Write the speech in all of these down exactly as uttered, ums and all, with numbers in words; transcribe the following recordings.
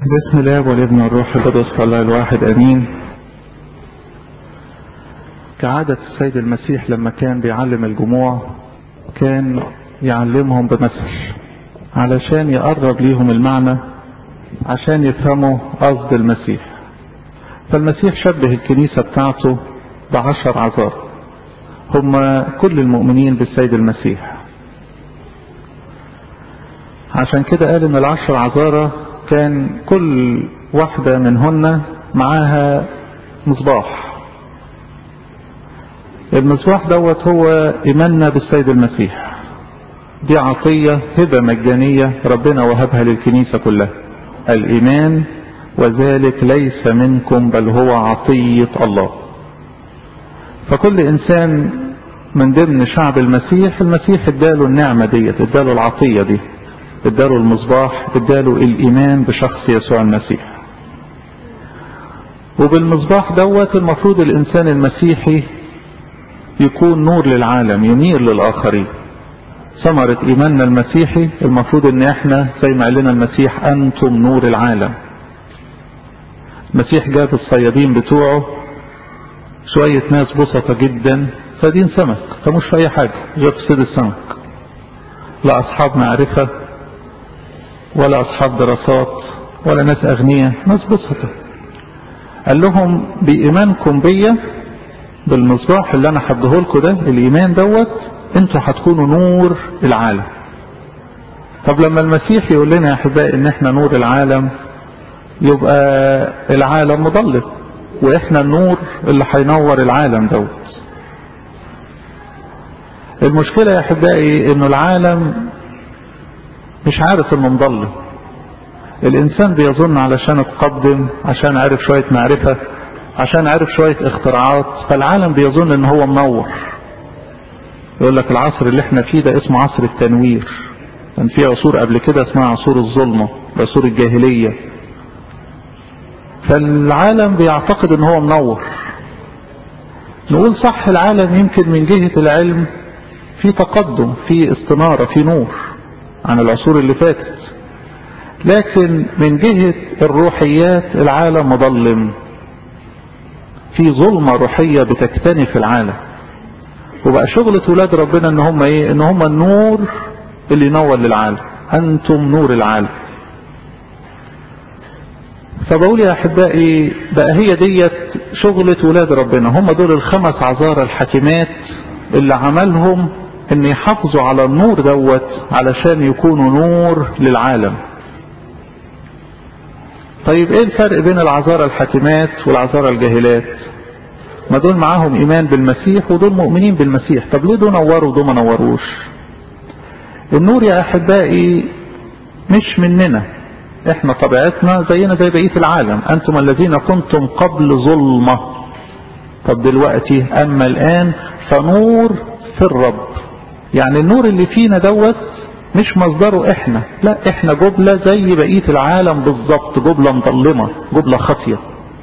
بسم الله والابن والروح القدس الله الواحد امين. كعادة السيد المسيح لما كان بيعلم الجموع كان يعلمهم بمثل علشان يقرب ليهم المعنى عشان يفهموا قصد المسيح. فالمسيح شبه الكنيسة بتاعته بعشر عذار هم كل المؤمنين بالسيد المسيح. عشان كده قال ان العشر عذارى كان كل واحدة منهن معاها مصباح. المصباح دوت هو إيماننا بالسيد المسيح. دي عطية هبة مجانية ربنا وهبها للكنيسة كلها، الإيمان، وذلك ليس منكم بل هو عطية الله. فكل إنسان من ضمن شعب المسيح المسيح اداله النعمة ديت، اداله العطية دي، اداله المصباح، اداله الايمان بشخص يسوع المسيح. وبالمصباح دوت المفروض الانسان المسيحي يكون نور للعالم، ينير للاخرين. ثمرة ايماننا المسيحي المفروض ان احنا زي ما قال لنا المسيح انتم نور العالم. المسيح جاب الصيادين بتوعه شوية ناس بسطة جدا صيادين سمك، فمش في اي حاجة جاب صيد السمك، لا اصحاب معرفة ولا أصحاب دراسات ولا ناس أغنياء، ناس بسطة. قال لهم بإيمانكم بيا بالمصباح اللي أنا حده لكم ده، الإيمان دوت أنتوا هتكونوا نور العالم. طب لما المسيح يقول لنا يا أحبائي إن إحنا نور العالم يبقى العالم مضلم، وإحنا النور اللي هينور العالم دوت. المشكلة يا أحبائي إنه العالم مش عارف انه مضل. الانسان بيظن علشان اتقدم، عشان عارف شوية معرفة، عشان عارف شوية اختراعات، فالعالم بيظن ان هو منور. يقول لك العصر اللي احنا فيه ده اسمه عصر التنوير. كان في عصور قبل كده اسمها عصور الظلمة، عصور الجاهلية. فالعالم بيعتقد ان هو منور. نقول صح، العالم يمكن من جهة العلم في تقدم، في استنارة، في نور عن العصور اللي فاتت، لكن من جهة الروحيات العالم مظلم، في ظلمة روحية بتكتنف العالم. وبقى شغلة ولاد ربنا ان هم ايه؟ ان هم النور اللي ينور للعالم، انتم نور العالم. فبقول يا احبائي بقى هي ديت شغلة ولاد ربنا، هم دول الخمس عذارى الحكيمات اللي عملهم ان يحافظوا على النور دوت علشان يكونوا نور للعالم. طيب ايه الفرق بين العذارى الحكيمات والعذارى الجاهلات؟ ما دول معاهم ايمان بالمسيح ودول مؤمنين بالمسيح. طب ليه دول نوروا ودول ما نوروش؟ النور يا احبائي مش مننا، احنا طبيعتنا زينا زي بقية العالم. انتم الذين كنتم قبل ظلمة، طب دلوقتي اما الان فنور في الرب. يعني النور اللي فينا دوت مش مصدره احنا، لا احنا جبلة زي بقية العالم بالظبط، جبلة مظلمة، جبلة خاطية.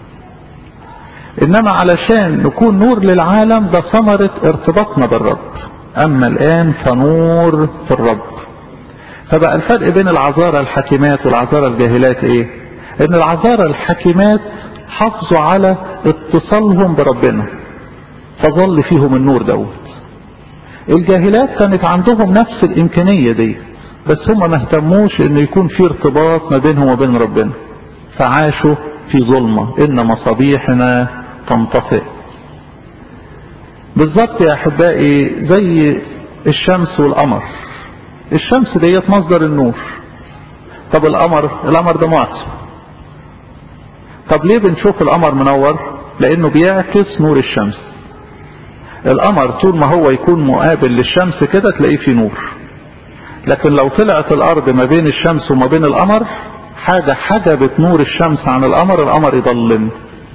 انما علشان نكون نور للعالم ده ثمرة ارتباطنا بالرب. اما الان فنور في الرب. فبقى الفرق بين العذارى الحكيمات والعذارى الجاهلات ايه؟ ان العذارى الحكيمات حافظوا على اتصالهم بربنا فظل فيهم النور دوت. الجاهلات كانت عندهم نفس الامكانية دي، بس هم ما اهتموش ان يكون في ارتباط ما بينهم وبين ربنا، فعاشوا في ظلمة. ان مصابيحنا تنطفئ. بالظبط يا احبائي زي الشمس والقمر. الشمس ديت مصدر النور. طب القمر القمر ده معتم. طب ليه بنشوف القمر منور؟ لانه بيعكس نور الشمس. القمر طول ما هو يكون مقابل للشمس كده تلاقيه في نور، لكن لو طلعت الارض ما بين الشمس وما بين القمر حاجة حجبت نور الشمس عن القمر، القمر يضلم.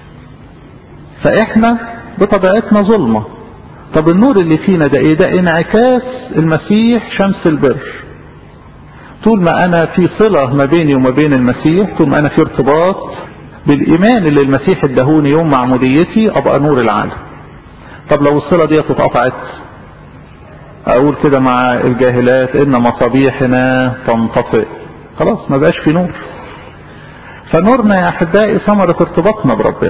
فاحنا بطبيعتنا ظلمة. طب النور اللي فينا ده ايه؟ ده انعكاس المسيح شمس البر. طول ما انا في صلة ما بيني وما بين المسيح، طول ما انا في ارتباط بالايمان اللي المسيح ادهوني يوم معموديتي، ابقى نور العالم. طب لو الصلة دي اتقطعت، اقول كده مع الجاهلات ان مصابيحنا تنطفئ، خلاص ما بقاش في نور. فنورنا يا أحبائي ثمرة ارتباطنا بربنا.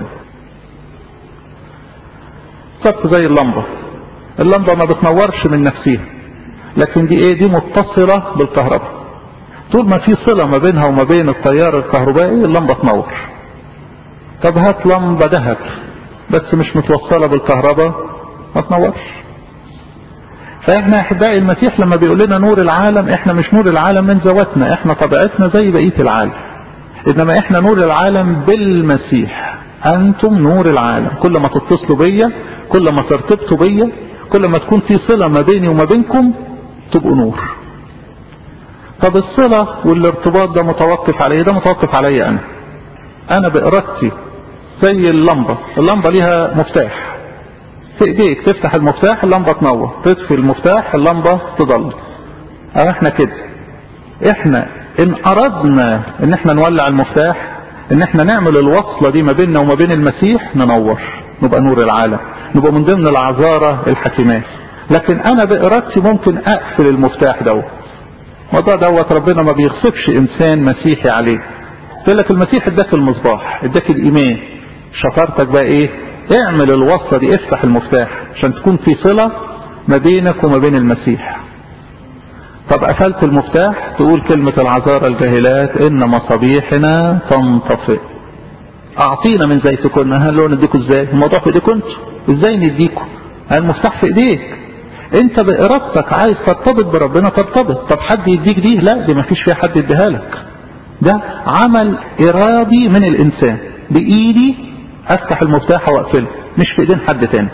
صف زي اللمبة، اللمبة ما بتنورش من نفسها، لكن دي ايه؟ دي متصلة بالكهرباء. طول ما في صلة ما بينها وما بين التيار الكهربائي اللمبة تنور. طب هات لمبة ذهب بس مش متوصلة بالكهرباء ما تنورش. فاحنا احبائي المسيح لما بيقول لنا نور العالم، احنا مش نور العالم من ذواتنا، احنا طبيعتنا زي بقية العالم، انما احنا نور العالم بالمسيح. انتم نور العالم. كل ما تتصلوا بيا، كل ما ترتبطوا بيا، كل ما تكون في صلة ما بيني وما بينكم تبقوا نور. طب الصلة والارتباط ده متوقف عليه؟ ده متوقف علي انا انا بإرادتي. زي اللمبة، اللمبة ليها مفتاح، في ايديك تفتح المفتاح اللمبة تنور، تطفي المفتاح اللمبة تضل. اه احنا كده، احنا ان اردنا ان احنا نولع المفتاح، ان احنا نعمل الوصلة دي ما بيننا وما بين المسيح، ننور، نبقى نور العالم، نبقى من ضمن العذارى الحكيمات. لكن انا بإرادتي ممكن اقفل المفتاح دوت. الموضوع دوت ربنا ما بيغصبش انسان مسيحي عليه. قلت لك المسيح اداك المصباح، اداك الايمان، شطارتك بقى ايه؟ اعمل الوصلة دي، افتح المفتاح عشان تكون في صلة ما بينك وما بين المسيح. طب قفلت المفتاح، تقول كلمة العذارى الجاهلات ان مصابيحنا تنطفئ. اعطينا من زيتكم. هل نديكم ازاي؟ الموضوع في ايديكم انتوا، ازاي نديكم؟ المفتاح في ايديك انت بارادتك. عايز ترتبط بربنا ترتبط. طب حد يديك دي؟ لا، دي ما فيش فيها حد يديها لك، ده عمل ارادي من الانسان. بايدي افتح المفتاح واقفله، مش في ايدين حد تاني.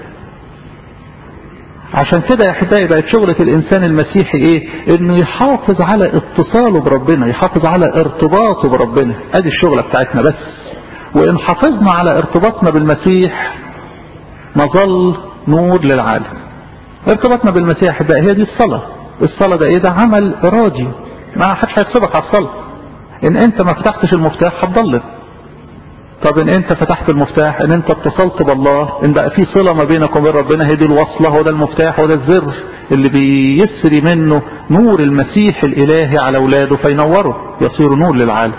عشان كده يا احبائي بقت شغلة الانسان المسيحي ايه؟ انه يحافظ على اتصاله بربنا، يحافظ على ارتباطه بربنا. ادي الشغلة بتاعتنا بس. وان حافظنا على ارتباطنا بالمسيح نظل نور للعالم. ارتباطنا بالمسيح احبائي هي دي الصلاة. الصلاة ده ايه؟ ده عمل ارادي، ما حدش هيكسبك على الصلاة. ان انت ما فتحتش المفتاح هتضلل. طب ان انت فتحت المفتاح، ان انت اتصلت بالله، ان بقى في صلة ما بينك وبين ربنا، هي دي الوصلة، هو ده المفتاح، هو ده الزر اللي بيسري منه نور المسيح الالهي على اولاده فينوروا، يصيروا نور للعالم.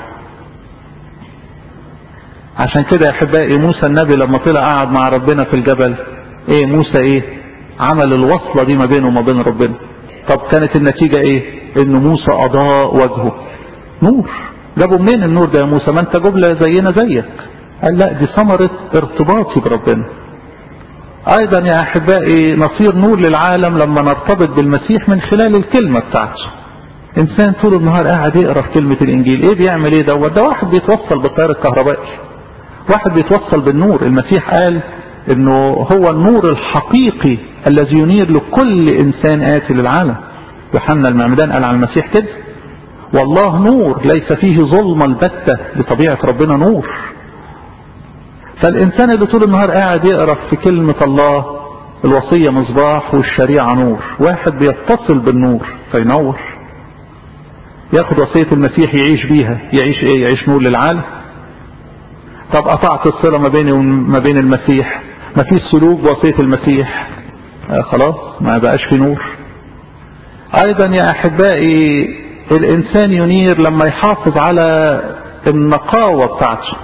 عشان كده يا احبائي موسى النبي لما طلع قاعد مع ربنا في الجبل، ايه موسى ايه؟ عمل الوصلة دي ما بينه وما بين ربنا. طب كانت النتيجة ايه؟ ان موسى اضاء وجهه نور. جابوا منين النور ده يا موسى؟ ما انت جبلة زينا زيك. قال لا، دي ثمرة ارتباطي بربنا. ايضا يا احبائي نصير نور للعالم لما نرتبط بالمسيح من خلال الكلمة بتاعته. انسان طول النهار قاعد يقرأ في كلمة الانجيل، ايه بيعمل ايه دوت؟ ده واحد بيتوصل بالتيار الكهربائي، واحد بيتوصل بالنور. المسيح قال انه هو النور الحقيقي الذي ينير لكل انسان آتي للعالم. يوحنا المعمدان قال عن المسيح كده: والله نور ليس فيه ظلمة البتة. بطبيعة ربنا نور. فالإنسان اللي طول النهار قاعد يقرأ في كلمة الله، الوصية مصباح والشريعة نور، واحد بيتصل بالنور فينور، ياخد وصية المسيح يعيش بيها، يعيش ايه؟ يعيش نور للعالم. طب قطعت الصلة ما بيني وما بين المسيح، ما فيش سلوك بوصية المسيح، آه خلاص ما بقاش في نور. ايضا يا احبائي الانسان ينير لما يحافظ على النقاوة بتاعته.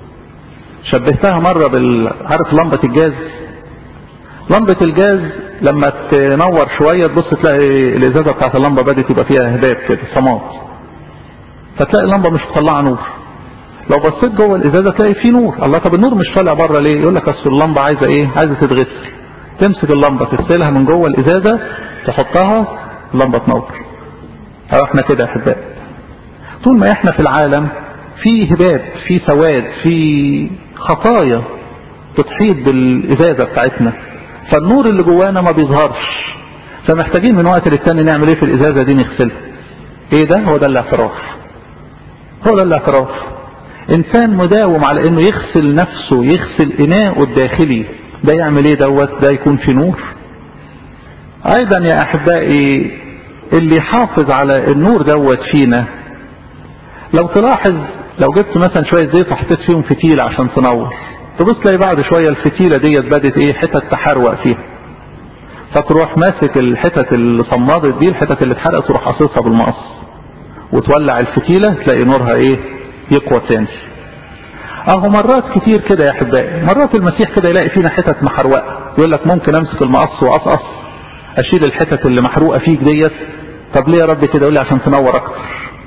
شبهتها مرة بال عارف لمبة الجاز؟ لمبة الجاز لما تنور شوية تبص تلاقي الازازة بتاعت اللمبة بدأت يبقى فيها هباب كده، صمات، فتلاقي اللمبة مش مطلعة نور. لو بصيت جوه الازازة تلاقي فيه نور. الله، طب النور مش طالع بره ليه؟ يقول لك اصل اللمبة عايزة ايه؟ عايزة تتغسل. تمسك اللمبة تغسلها من جوه الازازة، تحطها، اللمبة تنور. أو احنا كده يا احبائي طول ما احنا في العالم في هباب، في سواد، في خطايا تحيط بالازازة بتاعتنا، فالنور اللي جوانا ما بيظهرش. فمحتاجين من وقت للتاني نعمل ايه في الازازة دي؟ نغسلها. ايه ده؟ هو ده الاعتراف. هو ده الاعتراف. انسان مداوم على انه يغسل نفسه، يغسل اناءه الداخلي، ده يعمل ايه دوت؟ ده يكون في نور. ايضا يا احبائي اللي يحافظ على النور دوت فينا، لو تلاحظ لو جبت مثلا شوية زيت وحطيت فيهم فتيلة عشان تنور، تبص تلاقي بعد شوية الفتيلة ديت بدت ايه؟ حتت تحروق فيها، فتروح ماسك الحتت اللي صمدت دي، الحتت اللي اتحرقت، تروح قصصها بالمقص وتولع الفتيلة، تلاقي نورها ايه؟ يقوى تاني. اهو مرات كتير كده يا احبائي، مرات المسيح كده يلاقي فينا حتت محروقه، يقول لك ممكن امسك المقص واقصقص اشيل الحتت اللي محروقه فيك ديت. طب ليه يا رب كده؟ يقول لي عشان تنور اكتر.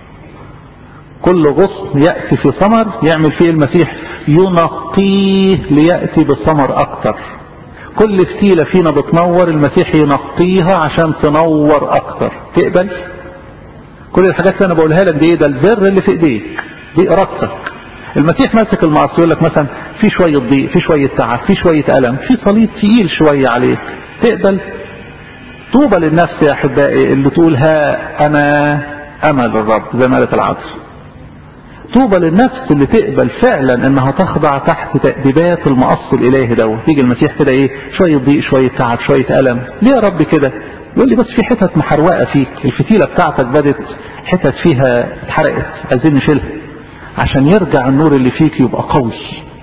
كل غصن ياتي في ثمر يعمل فيه المسيح ينقيه لياتي بالثمر اكتر. كل فتيله فينا بتنور المسيح ينقيها عشان تنور اكتر. تقبل؟ كل الحاجات اللي انا بقولها لك دي ايه؟ ده الزر اللي في ايديك، دي ارادتك. المسيح ماسك المقص يقول لك مثلا في شويه ضيق، في شويه تعب، في شويه الم، في صليب تقيل شويه عليك. تقبل؟ طوبى للنفس يا احبائي اللي تقول ها انا امل الرب زي ما قالت العذراء. طوبى للنفس اللي تقبل فعلا انها تخضع تحت تأديبات المقص الالهي دوت. تيجي المسيح كده ايه؟ شويه ضيق، شويه تعب، شويه الم. ليه يا رب كده؟ يقول لي بس في حتت محروقه فيك، الفتيله بتاعتك بدت حتت فيها اتحرقت، عايزين نشيلها عشان يرجع النور اللي فيك يبقى قوي.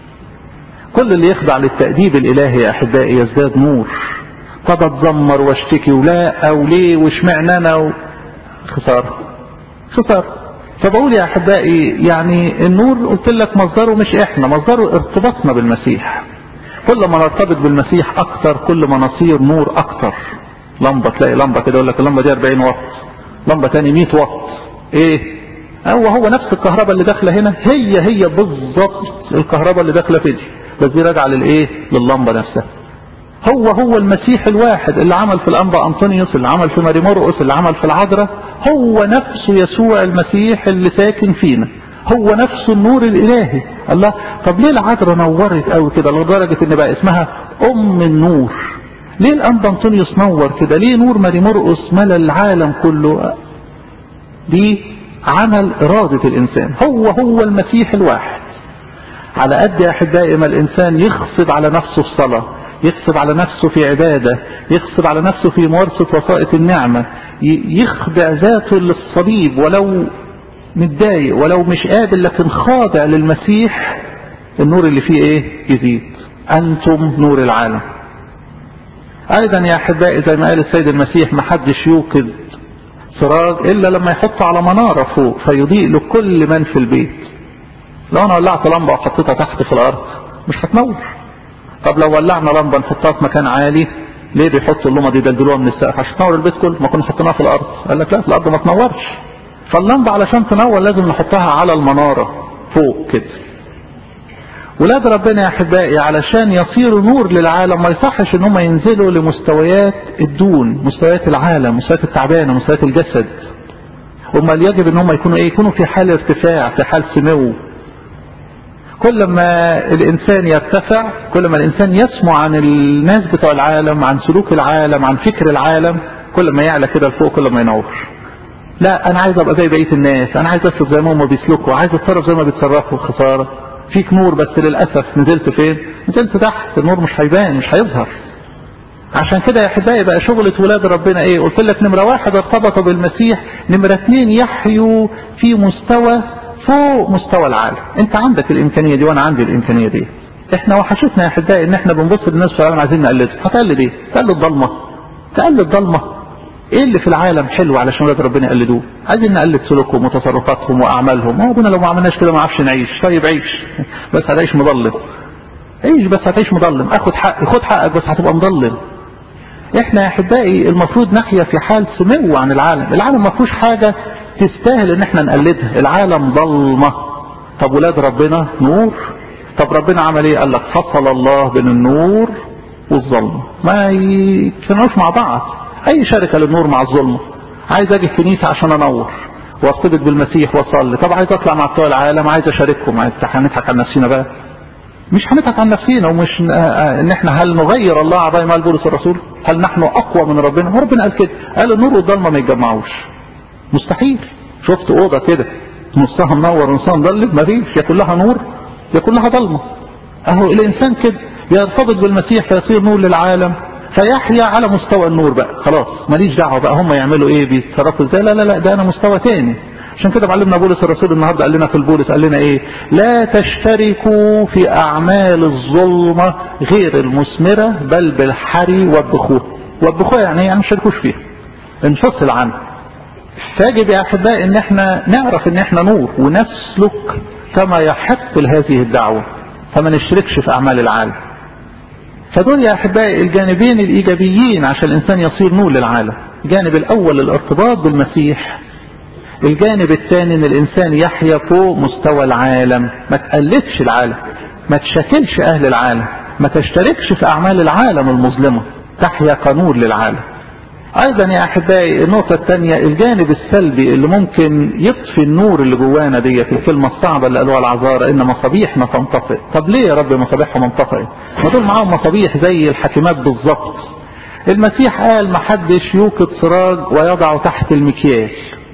كل اللي يخضع للتأديب الالهي يا احبائي يزداد نور. طب اتذمر واشتكي ولا او ليه واشمعنى انا و... خساره خساره. فبقول يا احبائي يعني النور قلت لك مصدره مش احنا، مصدره ارتباطنا بالمسيح. كل ما نرتبط بالمسيح اكتر كل ما نصير نور اكتر. لمبه تلاقي لمبه كده يقول لك اللمبه دي أربعين واط، لمبه تاني مية واط. ايه هو هو نفس الكهرباء اللي داخله هنا هي هي بالظبط الكهرباء اللي داخله في دي، بس دي راجعه للايه؟ لللمبه نفسها. هو هو المسيح الواحد اللي عمل في الأنبا أنطونيوس، اللي عمل في ماري مرقس، اللي عمل في العذراء، هو نفسه يسوع المسيح اللي ساكن فينا، هو نفسه النور الإلهي. الله، طب ليه العذراء نورت قوي كده لدرجة ان بقى اسمها أم النور؟ ليه الأنبا أنطونيوس نور كده؟ ليه نور ماري مرقس ملا العالم كله؟ دي عمل إرادة الإنسان. هو هو المسيح الواحد. على قد يا أحبائي ما الإنسان يغصب على نفسه في صلاة، يغصب على نفسه في عبادة، يغصب على نفسه في ممارسة وسائط النعمة، يخضع ذاته للصليب ولو متضايق ولو مش قابل لكن خاضع للمسيح، النور اللي فيه ايه؟ يزيد. أنتم نور العالم. أيضا يا أحبائي زي ما قال السيد المسيح ما حدش يوقد سراج إلا لما يحطه على منارة فوق فيضيء لكل من في البيت. لو أنا ولعت لمبة وحطيتها تحت في الأرض مش هتنور. طب لو ولعنا لمبة نحطها في مكان عالي، ليه بيحطوا اللمبة دي يدلدلوها من السقف؟ عشان تنور البيت كله. ما كنا حطيناها في الأرض. قال لك لا، في الأرض ما تنورش. فاللمبة علشان تنور لازم نحطها على المنارة فوق كده. ولاد ربنا يا أحبائي علشان يصيروا نور للعالم ما يصحش ان هم ينزلوا لمستويات الدون، مستويات العالم، مستويات التعبانة، مستويات الجسد. امال يجب ان هم يكونوا ايه؟ يكونوا في حال ارتفاع، في حال سمو. كل ما الإنسان يرتفع كل ما الإنسان يسمع عن الناس بتوع العالم، عن سلوك العالم، عن فكر العالم، كل ما يعلى كده لفوق كل ما ينور. لا أنا عايز أبقى زي بقية الناس، أنا عايز أسلك زي ما هم بيسلكوا، عايز أتصرف زي ما بيتصرفوا. خسارة، فيك نور بس للأسف نزلت فين؟ نزلت تحت، النور مش هيبان، مش هيظهر. عشان كده يا أحبائي بقى شغلة ولاد ربنا إيه؟ قلت لك نمرة واحد ارتبطوا بالمسيح، نمرة اتنين يحيوا في مستوى فوق مستوى العالم. انت عندك الامكانيه دي وانا عندي الامكانيه دي. احنا وحشتنا يا احبائي ان احنا بنبص للناس في العالم عايزين نقلدها. هتقلد ايه؟ تقلد ضلمه. تقلد ضلمه. ايه اللي في العالم حلو علشان ولاد ربنا يقلدوه؟ عايزين نقلد سلوكهم وتصرفاتهم واعمالهم. ما ابونا لو ما عملناش كده ما عرفش نعيش. طيب عيش بس هتعيش مضلم. عيش بس هتعيش مضلم. اخد حقي، خد حقك بس هتبقى مضلم. احنا يا احبائي المفروض نحيا في حال سمو عن العالم. العالم ما فيهوش حاجه تستاهل ان احنا نقلدها. العالم ضلمة. طب ولاد ربنا نور. طب ربنا عمل ايه؟ قال لك فصل الله بين النور والظلمة، ما يتفنوش مع بعض. اي شركة للنور مع الظلمة. عايز اجي الكنيسة عشان انور وارتبط بالمسيح واصلي. طب عايز اطلع مع بتوع العالم، عايز اشاركهم. عايز هنضحك على نفسنا بقى؟ مش هنضحك على نفسنا. ومش ان احنا هل نغير الله على ما قال بولس الرسول؟ هل نحن اقوى من ربنا؟ وربنا قال كده، قال النور والظلمة ما يتجمعوش. مستحيل. شفت اوضه كده نصها منور ونصها مظلم؟ ما فيش، يا كلها نور يا كلها ضلمه. اهو الانسان كده يرتبط بالمسيح فيصير نور للعالم، فيحيا على مستوى النور بقى. خلاص ماليش دعوه بقى هم يعملوا ايه، بيتصرفوا ازاي. لا لا لا، ده انا مستوى تاني. عشان كده معلمنا بولس الرسول النهارده قال لنا في البولس، قال لنا ايه؟ لا تشتركوا في اعمال الظلمه غير المثمره بل بالحري والبخور. والبخور يعني يعني ما تشاركوش فيها، انفصل عنه. فيجب يا احبائي ان احنا نعرف ان احنا نور ونسلك كما يحق لهذه الدعوة، فما نشركش في أعمال العالم. فدول يا أحبائي الجانبين الإيجابيين عشان الإنسان يصير نور للعالم. الجانب الأول الارتباط بالمسيح، الجانب الثاني ان الإنسان يحيا فوق مستوى العالم، ما تقلدش العالم، ما تشكلش أهل العالم، ما تشتركش في أعمال العالم المظلمة، تحيا كنور للعالم. أيضا يا أحبائي النقطة الثانية الجانب السلبي اللي ممكن يطفي النور اللي جوانا دي، في الكلمة الصعبة اللي قالوها العذارى إن مصابيحنا تنطفئ. طب ليه يا رب مصابيحهم منطفئة؟ ما دول معاهم مصابيح زي الحاكمات بالظبط. المسيح قال ما حدش يوقد سراج ويضعه تحت المكيال،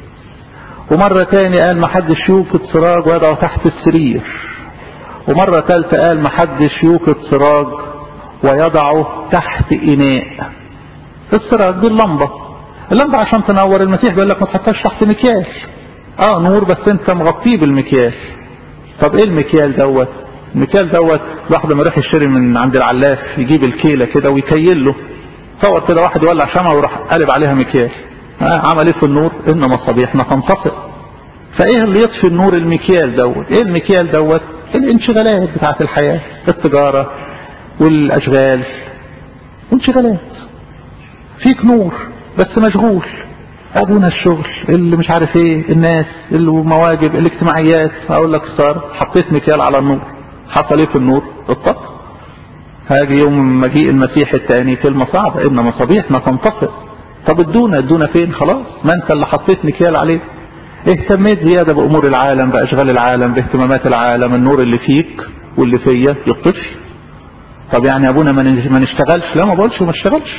ومرة تاني قال ما حدش يوقد سراج ويضعه تحت السرير، ومرة ثالثة قال ما حدش يوقد سراج ويضعه تحت إناء. السراج دي اللمبة، اللمبة عشان تنور المسيح بيقول لك ما تحطهاش تحت مكيال. اه نور بس انت مغطيه بالمكيال. طب ايه المكيال دوت؟ المكيال دوت واحد لما يروح يشتري من عند العلاف يجيب الكيلة كده ويكيل له. تصور كده واحد يولع شمعة ويروح قلب عليها مكيال. آه عمل ايه في النور؟ ان مصابيحنا تنطفئ. فايه اللي يطفي النور؟ المكيال دوت. ايه المكيال دوت؟ الانشغالات بتاعت الحياة، التجارة والاشغال، انشغالات. فيك نور بس مشغول، ابونا الشغل اللي مش عارف ايه، الناس المواجب الاجتماعيات. اقول لك صار حطيت مكيال على النور، حصل ايه في النور؟ الطفء. هاجي يوم مجيء المسيح الثاني كلمة صعبة ان مصابيحنا تنطفئ. طب ادونا ادونا فين؟ خلاص ما انت اللي حطيت مكيال عليه. اهتميت زيادة بامور العالم، باشغال العالم، باهتمامات العالم، النور اللي فيك واللي فيا يطفي. طب يعني ابونا ما نشتغلش؟ لا ما بقولش ما نشتغلش،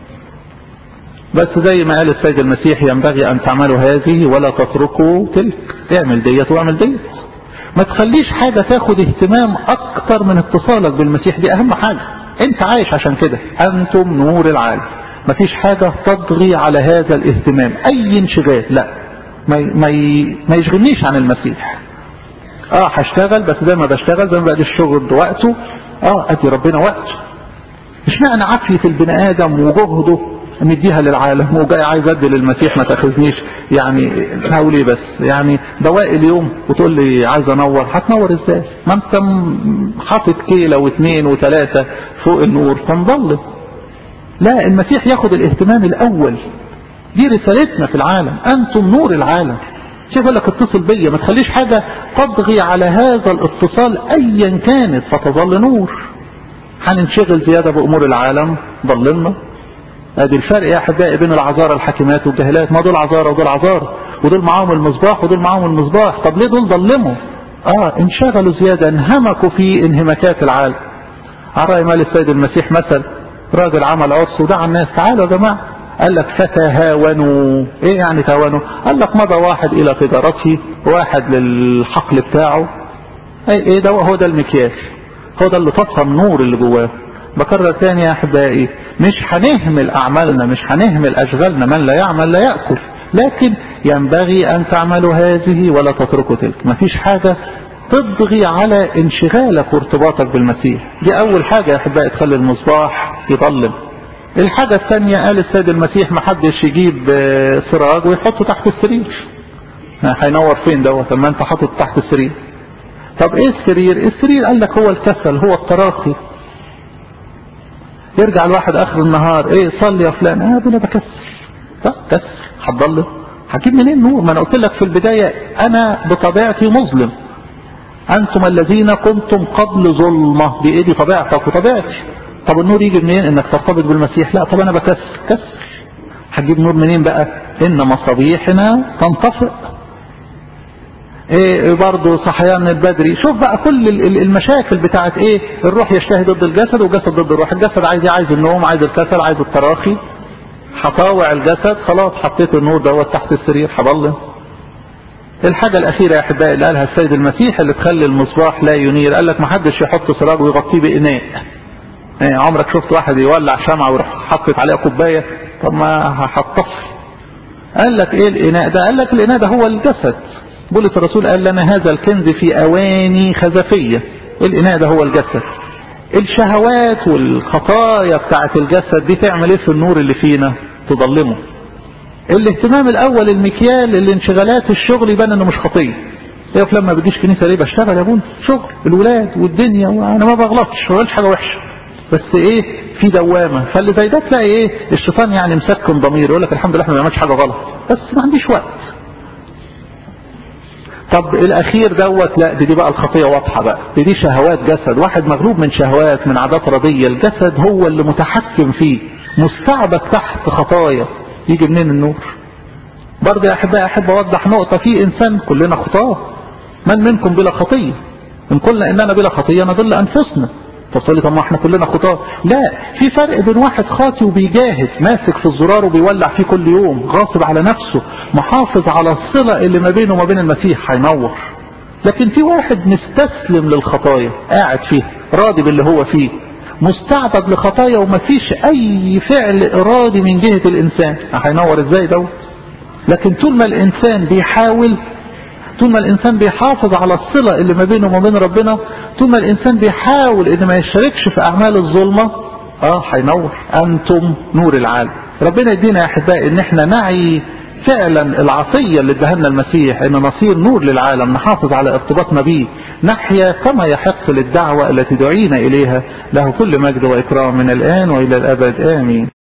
بس زي ما قال السيد المسيح ينبغي ان تعملوا هذه ولا تتركوا تلك. اعمل ديت واعمل ديت، ما تخليش حاجة تاخد اهتمام اكتر من اتصالك بالمسيح. دي اهم حاجة، انت عايش عشان كده، انتم نور العالم. ما فيش حاجة تضغي على هذا الاهتمام، اي انشغال لا ما ما ما يشغلنيش عن المسيح. اه هشتغل بس زي ما بشتغل زي ما بقى الشغل وقته، اه ادي ربنا وقته. مش معنى عافية البني ادم وجهده مديها للعالم وجاي عايز ادي للمسيح ما تاخذنيش. يعني هقول ايه بس؟ يعني دواء اليوم وتقول لي عايز انور، هتنور ازاي؟ ما انت حاطط كيلة واثنين وثلاثة فوق النور فنضل. لا، المسيح ياخد الاهتمام الاول. دي رسالتنا في العالم، انتم نور العالم. شوف لك اتصل بيا، ما تخليش حاجة تضغي على هذا الاتصال ايا كانت فتظل نور. هننشغل زيادة بامور العالم ضللنا. ادي الفرق يا احبائي بين العذارى الحاكمات والجاهلات. ما دول عذارى ودول عذارى، ودول معاهم المصباح ودول معاهم المصباح. طب ليه دول ظلموا؟ اه انشغلوا زيادة، انهمكوا في انهماكات العالم. على رأي مال السيد المسيح مثل راجل عمل عرس ودعا الناس تعالوا يا جماعة، قال لك فتهاونوا. ايه يعني تهاونوا؟ قال لك مضى واحد الى تجارته، واحد للحقل بتاعه. ايه ايه ده؟ هو ده المكياج، هو ده اللي طفى النور اللي جواه. بكرر تاني يا احبائي، مش هنهمل اعمالنا، مش هنهمل اشغالنا. من لا يعمل لا يأكل، لكن ينبغي ان تعملوا هذه ولا تتركوا تلك. مفيش حاجة تضغي على انشغالك وارتباطك بالمسيح. دي اول حاجة يا احبائي تخلي المصباح يضلم. الحاجة الثانية قال السيد المسيح ما حدش يجيب سراج ويحطه تحت السرير. هينور فين دوت لما انت حاطط تحت السرير؟ طب ايه السرير؟ السرير قال لك هو الكسل، هو التراخي. يرجع الواحد اخر النهار ايه صلي يا فلان، اه انا بكسل. طب كسل هتضل، هجيب منين نور؟ ما انا قلت لك في البداية انا بطبيعتي مظلم. انتم الذين كنتم قبل ظلمة. دي ايه؟ دي طبيعتك وطبيعتي. طب النور يجي منين؟ انك ترتبط بالمسيح. لا طب انا بكسل، كسل هتجيب نور منين بقى؟ ان مصابيحنا تنطفئ. ايه برضه صحيان البدري. شوف بقى كل المشاكل بتاعت ايه، الروح يشتهي ضد الجسد والجسد ضد الروح. الجسد عايز عايز النوم، عايز الكسل، عايز التراخي. هطاوع الجسد، خلاص حطيت النور دوت تحت السرير هضلم. الحاجة الأخيرة يا أحبائي اللي قالها السيد المسيح اللي تخلي المصباح لا ينير، قال لك ما حدش يحط سراج ويغطيه بإناء. ايه عمرك شفت واحد يولع شمعة ويروح حطت عليها كوباية؟ طب ما هحطفي. قال لك ايه الإناء ده؟ قال لك الإناء ده هو الجسد. بولس الرسول قال لنا هذا الكنز في أواني خزفية. الإناء ده هو الجسد. الشهوات والخطايا بتاعت الجسد دي تعمل ايه في النور اللي فينا؟ تضلمه. الاهتمام الأول المكيال، الانشغالات الشغل يبان انه مش خطية. يقف لما بتجيش كنيسة ليه؟ بشتغل يا ابونا، شغل الولاد والدنيا وانا ما بغلطش، ما بعملش حاجة وحشة، بس ايه في دوامة. فاللي زي ده تلاقي ايه الشيطان يعني مسكن ضمير، يقول لك الحمد لله احنا ما بنعملش حاجة غلط بس ما عنديش وقت. طب الاخير دوت لا، دي, دي بقى الخطية واضحة بقى، دي, دي شهوات جسد، واحد مغلوب من شهوات، من عادات رضية، الجسد هو اللي متحكم فيه، مستعبد تحت خطايا. يجي منين النور؟ برضه يا احبائي احب اوضح نقطة، في انسان كلنا خطاه، من منكم بلا خطية؟ ان قلنا اننا بلا خطية نضل انفسنا. طب تقول لي طب ما احنا كلنا خطاه. لا، في فرق بين واحد خاطي وبيجاهد، ماسك في الزرار وبيولع فيه كل يوم، غاصب على نفسه، محافظ على الصلة اللي ما بينه وما بين المسيح، هينور. لكن في واحد مستسلم للخطايا، قاعد فيه راضي باللي هو فيه، مستعبد لخطايا ومفيش اي فعل ارادي من جهة الانسان، هينور ازاي دوت؟ لكن طول ما الانسان بيحاول، طول ما الانسان بيحافظ على الصلة اللي ما بينه وما بين ربنا، طول ما الانسان بيحاول ان ما يشاركش في اعمال الظلمة، اه هينور. انتم نور العالم. ربنا يدينا يا احبائي ان احنا نعي فعلا العطية اللي ادهلنا المسيح، ان نصير نور للعالم، نحافظ على ارتباطنا به، نحيا كما يحق للدعوة التي دعينا اليها. له كل مجد واكرام من الان والى الابد، امين.